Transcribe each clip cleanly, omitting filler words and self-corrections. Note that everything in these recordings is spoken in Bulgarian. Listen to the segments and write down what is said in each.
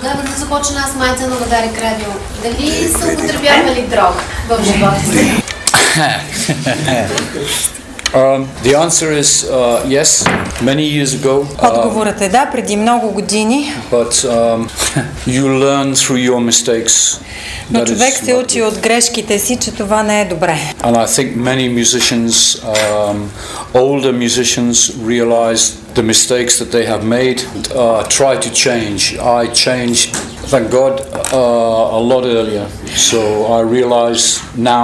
Тогава да започна аз майца на Дарик Радио. Дали са употребявали дрог в живота си? The answer is yes, many years ago. Отговорът е да, преди много години. But you learn through your mistakes. Но човек се учи от грешките си, че това не е добре. And I think many musicians, older musicians, realize the mistakes that they have made, try to change. I changed, thank God, a lot earlier. So I realize now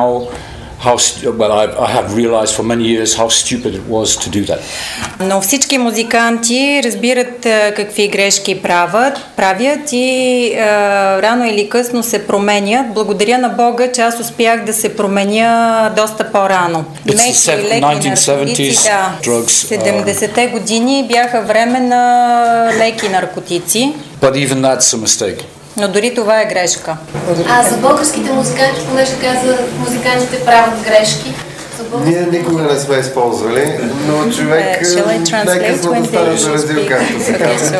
I have realized for many years how stupid it was to do that. Но всички музиканти разбират какви грешки правят и рано или късно се променят. Благодаря на Бога, че аз успях да се променя доста по-рано. It's the 1970s drugs. 70-те години бяха време на леки наркотици. But even that's a mistake. Но дори това е грешка. А за българските музиканти, понеже каза, музикантите правят грешки. Ние никога не сме използвали, но човек най-късно да стане заразил, както се казва.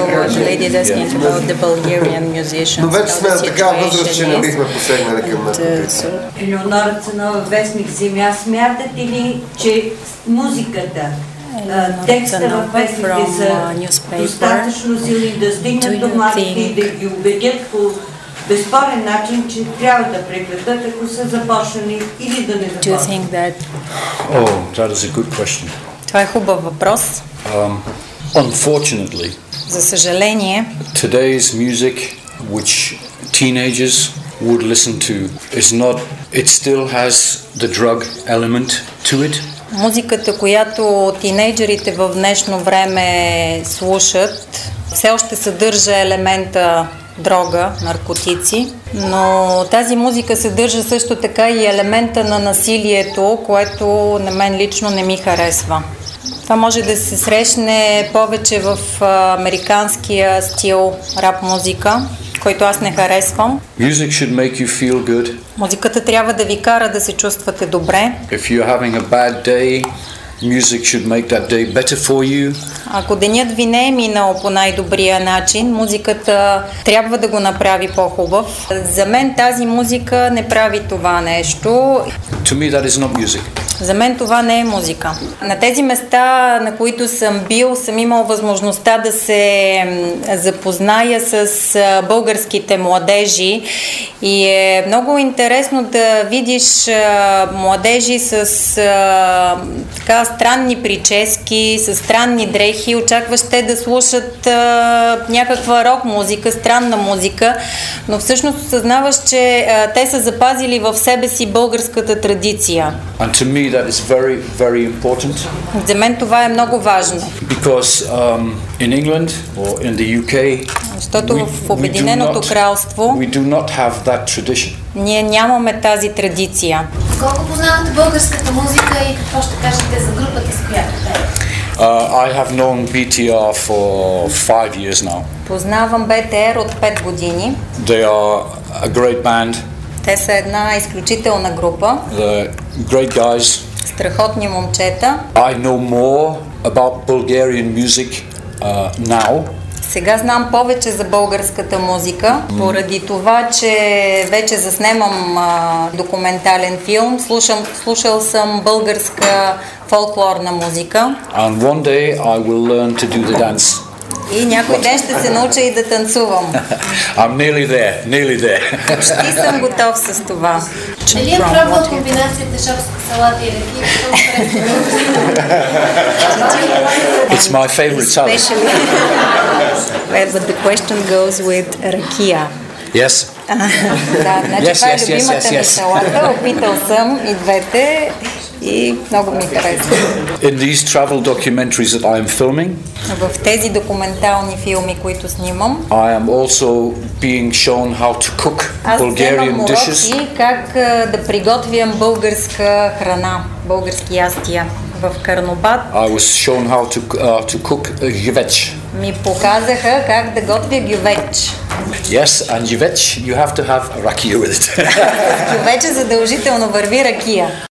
Но вече сме на такава възраст, че не бихме посегнали към наркотици. Елеонора Цанова, вестник Земя. Смятате ли, че музиката, текста в песните са достатъчно силни да стигнат до младите и да ги убедят по безспорен начин, че трябва да прекратят, ако са започнали или да не започнат? That is a good question. Това е хубав въпрос. Unfortunately, за съжаление, today's music, which teenagers would listen to, is not. It still has the drug element to it. Музиката, която тинейджерите в днешно време слушат, все още съдържа елемента дрога, наркотици, но тази музика съдържа също така и елемента на насилието, което на мен лично не ми харесва. Това може да се срещне повече в американския стил рап музика, който аз не харесвам. Music should make you feel good. Музиката трябва да ви кара да се чувствате добре. If you're having a bad day, music should make that day better for you. Ако денят ви не е минал по най-добрия начин, музиката трябва да го направи по-хубав. За мен тази музика не прави това нещо. To me that is not music. За мен това не е музика. На тези места, на които съм бил, съм имал възможността да се запозная с българските младежи и е много интересно да видиш младежи с така странни прически, с странни дрехи. Очакваш те да слушат някаква рок музика, странна музика, но всъщност осъзнаваш, че те са запазили в себе си българската традиция. And to me that is very, very important. За мен това е много важно. Because in England or in the UK, защото в Обединеното кралство we do not have that tradition. Ние нямаме тази традиция. Колко познавате българската музика и какво ще кажете за групата, с която пеете? I have known BTR for 5 years now. Познавам БТР от 5 години. They are a great band. Те са една изключителна група. They're great guys. Страхотни момчета. I know more about Bulgarian music now. Сега знам повече за българската музика, поради това, че вече заснемам документален филм. Слушал съм българска фолклорна музика. And one day I will learn to do the dance. И някой ден ще се науча и да танцувам. I'm nearly there. Почти съм готов с това. Дали е пробвал комбинацията шопска салата и ракия? It's my favorite salad. But the question goes with rakia. Yes. Да, значи това е любимата ми салата. Опитал съм и двете и много ми харесва. In these travel documentaries that I am filming, в тези документални филми, които снимам, I am also being shown how to cook Bulgarian dishes. Аз вземам уроци как да приготвям българска храна, български ястия. В Карнобат I was shown how to cook gyveç. Ми показаха как да готвя гювеч. Yes, and gyveç you have to have rakia with it. Гювече задължително върви ракия.